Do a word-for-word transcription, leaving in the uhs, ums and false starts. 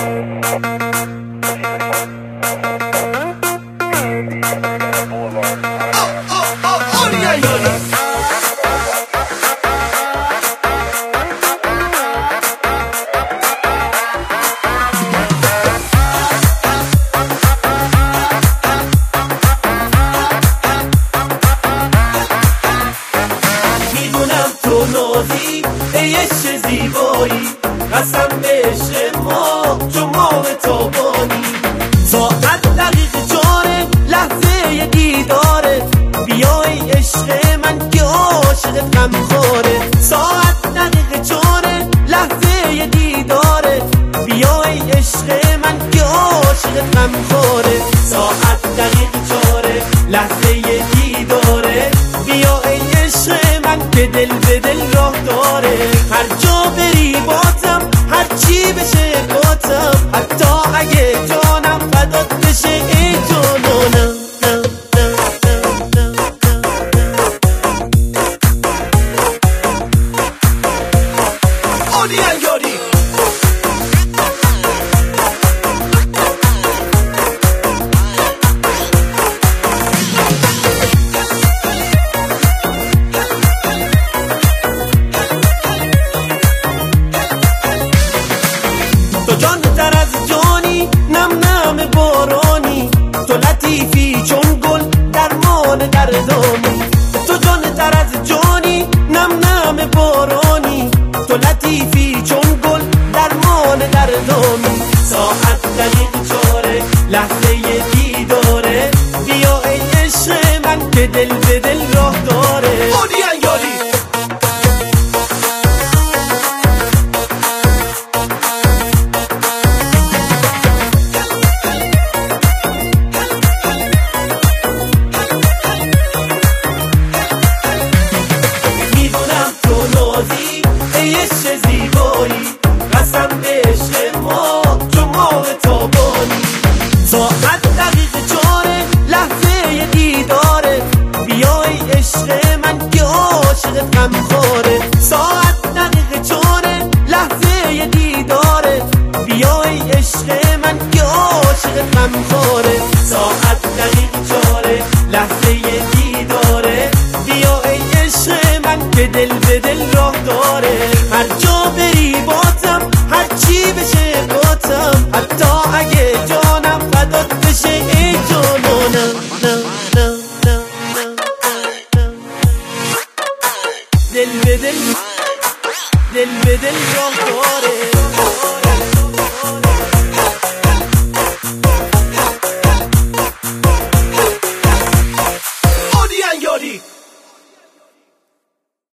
ای عشق زیبایی قسم به عشق ما چون ماه تابانی ساعت دقیقه چاره لحظه دیداره بیا ای عشق من که عاشقت غمخواره ساعت دقیقه چاره لحظه دیداره بیا ای عشق من که عاشقت غمخواره ساعت دقیقه چاره لحظه دیداره بیا ای عشق من که دل به دل راه داره هر جا بری باتم هر چی بشه باتم حتی اگه جانم فدات بشه ای جانانم اولیا یاری تو جان تر از جانی نم نم بارانی تو لطیفی چون گل درمان دردانی تو جان تر از جانی نم نم بارانی تو لطیفی چون گل درمان دردانی ساعت دقیقه چاره لحظه دیداره بیا ای عشق من که دل به دل راه داره ای عشق زیبایی قسم به عشق ما چون ماه تابانی ساعت دقیقه چاره لحظه دیداره بیا ای عشق من که عاشقت غمخواره ساعت دقیقه چاره لحظه دیداره بیا ای عشق من که عاشقت غمخواره